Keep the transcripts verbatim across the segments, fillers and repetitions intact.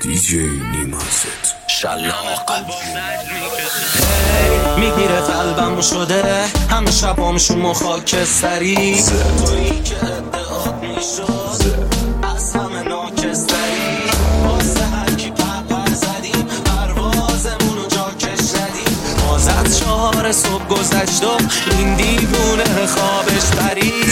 دیجی نیماست شلاق میگیره قلبمو شده همه شبامشون خاکستری تویی که ادعات میشد از همه ناکستری واسه هرکی پرپر زدیم پروازمونو جا کش ندیم باز از چهار صبح گذشت و این دیوونه خوابش پرید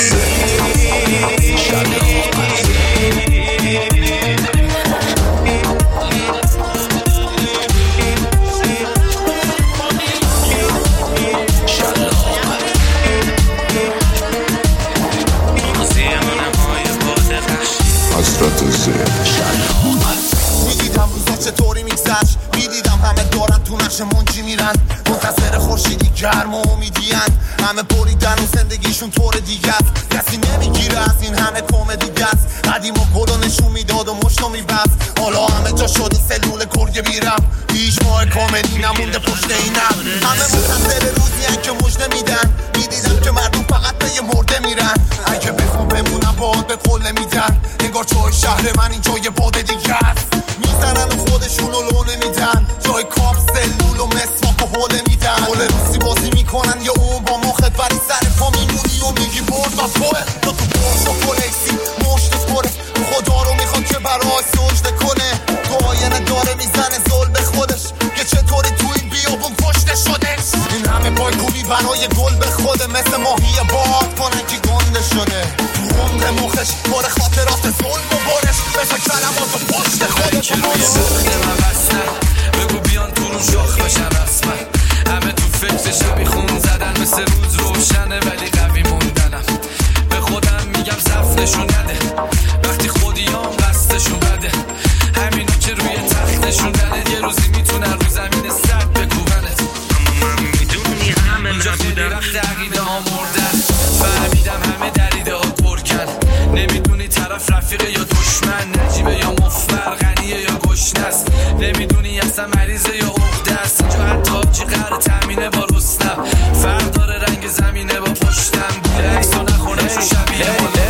میدیدم روزا چطوری میگذشت میدیدم همه دارن تو نقش منجی میرن منتظر خورشیدی گرم و امیدین همه بریدن و زندگیشون طور دیگه است کسی نمیگیره از این همه کمدی است قدیم و گلو نشون میداد و مشتو میبست حالا همه جا شده سلول کرگه میرم هیچ ماه کاملی نمونده پشت اینم همه منتظر روزی که مژده میدن میدیدم که مردم فقط به یه مرده میرن اگه بخوام بمونم باید به قله میدن انگار جای شهر من اینجا یه باده دیگه است میزنن و خودشونو لو نمیدن جای کاپ سلول و مسواک و حوله میدن حوله روسی بازی میکنن یه اون با مخت ولی سر پا میمونی و میگی برد و توه تو تو برش و فلکسی مشت پره خدا رو میخواد که برای سجده کنه تو آینه داره میزنه زل به خودش که چطوری تو این بیابون کشته شدش این همه پایگونی برای گل به خوده مثل ماهی باد کنن که گنده شده تو عمر مخش پر خاطرات ظلم و برش بشه کلمات و پشت خودت که روی مخت من بستن بگو بیان تو رو شاخ بشن رسمن همه تو فکر شبی خون زدن مثل روز روشنه ولی قوی موندنم به خودم میگم زفتشون نده وقتی خودیام قصدشون بده همینو که روی تختشون نده یه روزی میتونن رو زمین سر بکوبنت اما من میدونی همه نبودم وقت عقیده ها مردن فهمیدم همه دریده ها پرکن نمیدونی طرف رفیقه یا دشمن نجیبه یا مفبر غنیه یا گشنست نمیدونی اصلا مریضه یا عقده است اینجا حتی آبجی قرار تامینه با رستم فرق داره رنگ زمینه با پشتم بوده عکس و نخونه شو شبیه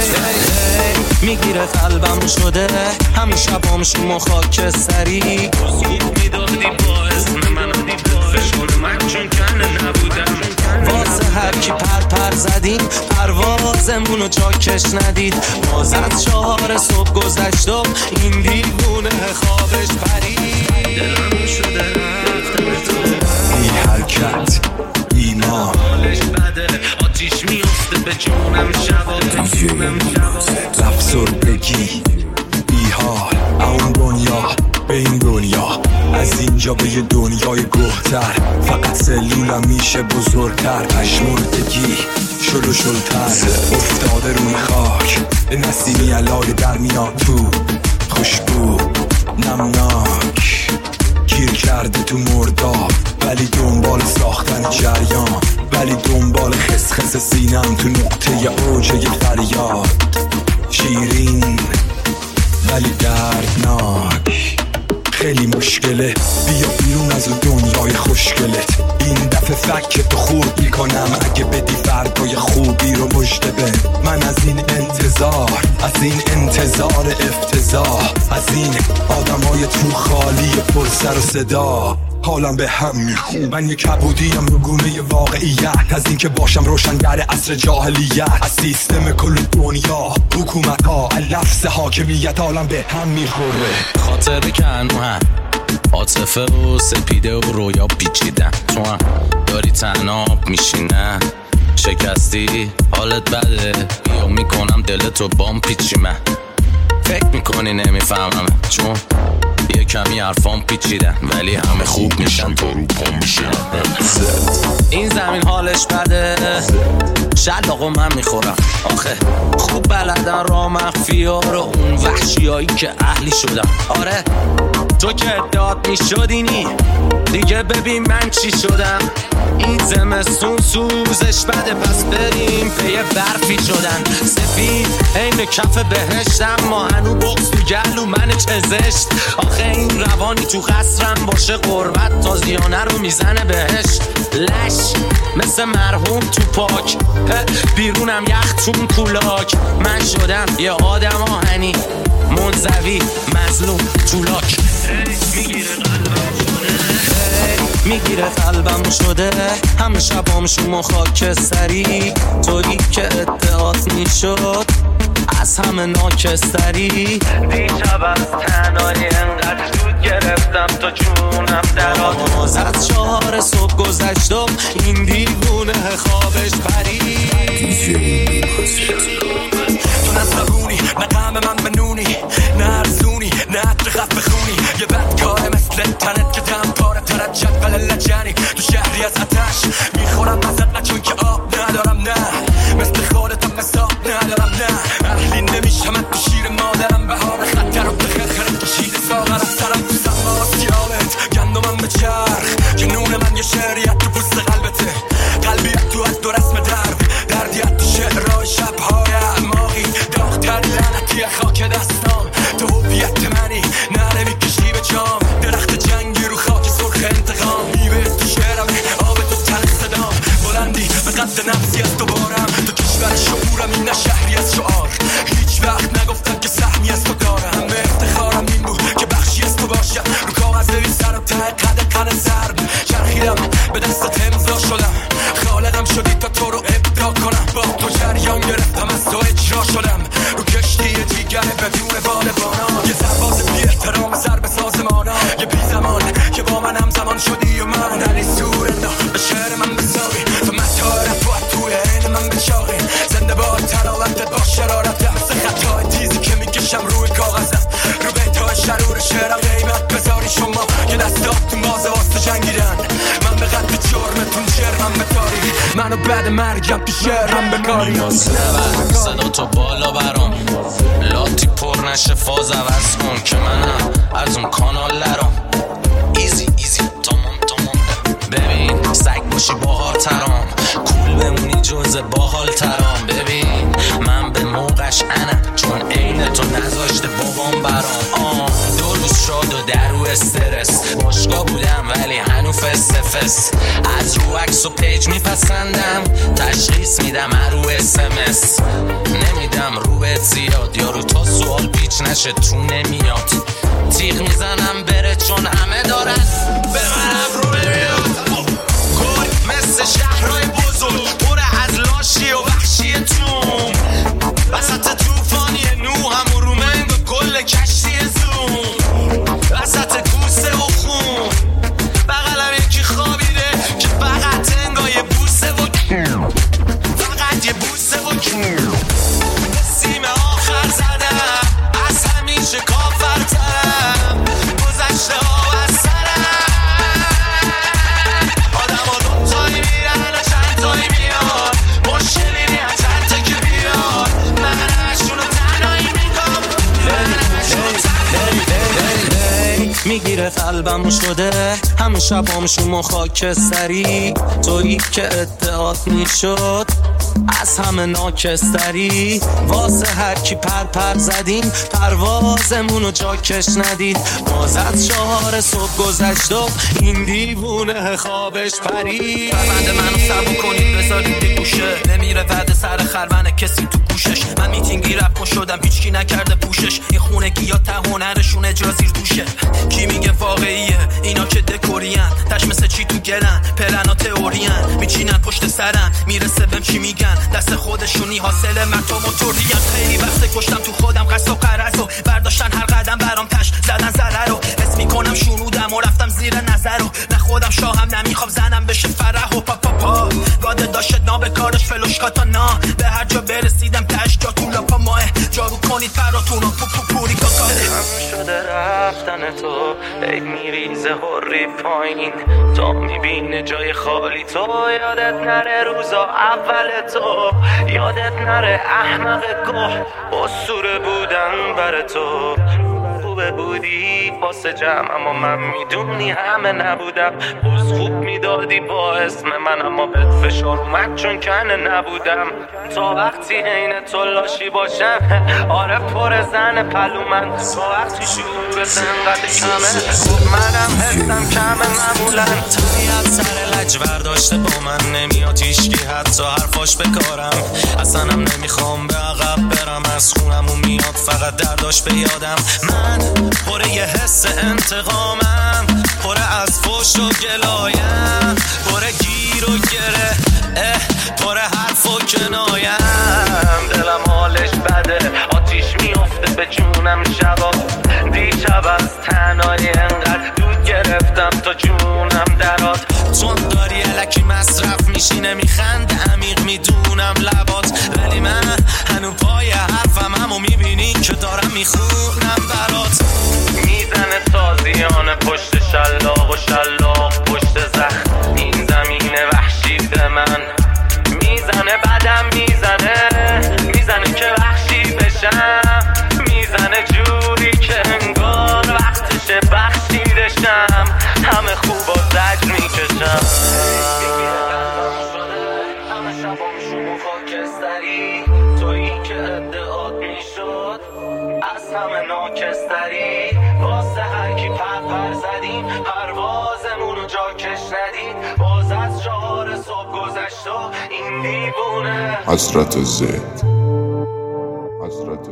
میگیره قلبم شده همه شبامشون خاکستری گفت میدادی با اسم من فشکل من چون کنه نبودم واسه هر کی پر پر زدیم پروازمونو جا کش ندید باز از چهار صبح گذشت و این دیوونه خوابش پرید دلم شده رفتم تو ای حرکت اینا حالش بده آتیش میفته به جونم شبا دیجی نیماست رفسر بگی بی حال اون دنیا به این دنیا از اینجا به یه دنیای گوهتر فقط سلولم میشه بزرگتر پشمردگی شلو شلتر افتاده روی خاک نسیمی علای در میاد تو خوشبو نمناک گیر کرده تو مرداب ولی دنبال ساختن جریان ولی دنبال خسخس سینم تو نقطه اوج یه فریاد شیرین ولی دردناک خیلی مشکله بیا بیرون از اون دنیای خوشگلت این دفعه فکر تو خورد میکنم اگه بدی فردای خوبی رو مژده به من از این انتظار از این انتظار افتضاح از این آدمای تو خالی پر سر و صدا حالم به هم میخون من یک کبودیم رو گونه واقعیت از این که باشم روشنگر عصر جاهلیت از سیستم کل دنیا حکومت ها لفظ حاکمیت حالم به هم میخوره خاطر که انو هم عاطفه و سپیده و رویا پیچیدن تو هم داری تناب میشینن شکستی حالت بده بیا میکنم دلتو بام پیچی من فکر میکنی نمیفهمم چون یه کمی حرفام پیچیدن ولی همه خوب میشن تا رو پا میشن این زمین حالش بده شلاقو من میخورم آخه خوب بلدن را مخفی ها رو اون وحشی هایی که اهلی شدم آره تو که داد میشدینی دیگه ببین من چی شدم این زمستون سوزش بده پس بریم پی برفی شدن سفید این کف بهشتم ما هنو بغز تو گلو من چزشت آخه این روانی تو قصرم باشه قربت تازیانه رو میزنه بهش لش مثل مرحوم تو پاک بیرونم یختون کولاک من شدم یه آدم آهنی منزوی مظلوم تولاک میگیره قلبم شده همه شبام شما خاکستری تویی که ادعات میشد از همه ناکستری دیشب از تنهایی انقدر زود گرفتم تا جونم درات باز از چهار صبح گذشتم این دیوونه خوابش پرید تو نصرگونی نه قم من بنونی نه ارزونی نه عطر خف بخونی یه بدکاره مثل تنت که دم پاره ترد جدول لجنی تو شهری از آتش میخورم ازت نه چون که آب ندارم نه مثل خودتم قصاب ندارم نه اهلی نمیشم تو شیر مادرم بهار خطر و بخرخرم کشید ساغرم سرم تو سما سیامت گندمم به چرخ که نون من یه شعریت تو پوست قلبته قلبیت تو از دو رسم درد دردیت تو شعرهای شبهای اعماقی داغتر لعنتی خاک دستام تو هویت منی نره میکشی به جام درخت جنگی رو خاک سرخ انتقام میوه تو شعرم آب تو تلخ صدام بلندی به قد نفسی از دوبارم تو کشور شعورم این نه شهری از شعار هیچ وقت نگفتم که سهمی از تو دارم همه افتخارم این بود که بخشی از تو باشم رو کاغذ نویسر و ته قد قن سرد چرخیدم به دستت امضا شدم خالقم شدی تا تو رو ابداع کنم با تو جریان گرفتم از تو اجرا شدم رو کشتی دیگر بدون بالبانا یه سرباز بی احترام سر به سازمانا یه بی زمان که با من همزمان شدی و من علی سورنا به شعر من بساوی تو متاع رفت توی عین من بچاقی زنده با تراوتت با شرارت حفظ خطای تیزی که میکشم روی کاغذم رو بیتای شرور شعرم قیمت بذاری شما که دستاتون بازه واسه جنگیدن من به قد جرمتون جرمم بکاری منو بعد مرگم تو شعرم بکاری صدا تو بالا برام لاتی پر نشه فاز عوض کن که منم از اون کانال لرام ایزی ایزی تمام تمام ببین سگ باشی باحال ترام کول بمونی جز باحال ترام ببین من به موقعش انم چون عین تو نذاشته بابام برام آه دو روز شاد و در رو استرس باشگاه بودم ولی هنو فس فس از رو عکس و پیج میپسندم تشخیص میدم رو اس ام اس نمیدم رو بهت زیاد یارو تا سوال پیچ نشه تو نمیاد تیغ میزنم بره چون همه دارن به منم رو نمیاد گل مثل شهرهای بزرگ پر از لاشی و وحشی توم وسط توفانی نو هم و رومنگ و کل کشتی زوم وسط کوسه و خون بغلم یکی خوابیده که فقط انگاه یه بوسه و فقط یه بوسه و سیم آخر زدم از همیشه کافرترم گذشته ها از سرم آدم ها دو تایی میرن و چند تایی میاد مشکلی نیست چند تا که بیاد من اشونو تنهایی میگم من اشونو تنهایی میگیره قلبم شده همه شبام شما خاکستری تویی که ادعات میشد از همه ناکستری واسه هر کی پر پر زدیم پروازمونو جاکش ندید باز از چهار صبح گذشتم این دیوونه خوابش پرید فرمند منو سبو کنید بذارید دی گوشه نمیره بعد سر خربن کسی تو گوشش من میتینگی رپ شدم هیچکی نکرده پوشش این خونگی یا ته هنرشون اجرا زیر دوشه کی میگه واقعیه اینا که دکورین تش مثل چی تو گلن پلنا تئورین میچینن پشت سرن میرسه بهم چی میگن دست خودشونی حاصل من تو موتورین خیلی وقت کشتم تو خودم قصد و قرض و برداشتن هر قدم برام تش زدن ضرر رو حس میکنم شنودم و رفتم زیر نظر رو نه خودم شاهم نمیخوام زنم بشه فرح و پا پا پا گاده داشت نابه کارش فلوشکاتا نا به هر جا برسیدم تش جا تو لاپا ماه جارو کنید فراتون و پو پو پوری کاکاده هم شده رفتن تو ای میریزه هوری پایین تا میبینه جای خالی تو یادت نره روزا اول تو یادت نره احمق گوه اسطوره بودن بر تو خوبه بودی واسه جمع اما من میدونی همه نبودم بز خوب میدادی با اسم من اما بهت فشار اومد چون کنه نبودم تا وقتی عین تو لاشی باشم آره پر زن پلو من تا وقتی شعور سنقدر کمه خب منم حسم کمه معمولا طبیعت سر لج برداشته با من نمیاد هیچکی حتی حرفاش بکارم اصلا هم نمیخوام به عقب برم از خونمون میاد فقط درداش به یادم من پر یه حس انتقامم پر از فوش فوش و گلایم پر گیر و گره پر حرف و کنایم دلم حالش بده آتیش میفته به جونم شبا دیشب از تنهایی انقدر دود گرفتم تا جونم درات چون داری الکی مصرف میشی نمیخنده عمیق میدونم لبات ولی من هنو پای حرفم همو میبینی که دارم میخونم برات میزنه تازیانه پشت شلاق و شلاق پشت زخم این زمین وحشی به من میزنه بدم میزنه میزنه که وحشی بشم میزنه جوری که انگار وقتشه بخشیدشم همه خوب و زجر میکشم همه شبام شما خاکستری تویی که ادعاد میشد از همه ناکستری واسه هر کی پر پر زدیم پروازمونو جا کش ندید باز از چهار صبح گذشت و این دیوونه حسرت زد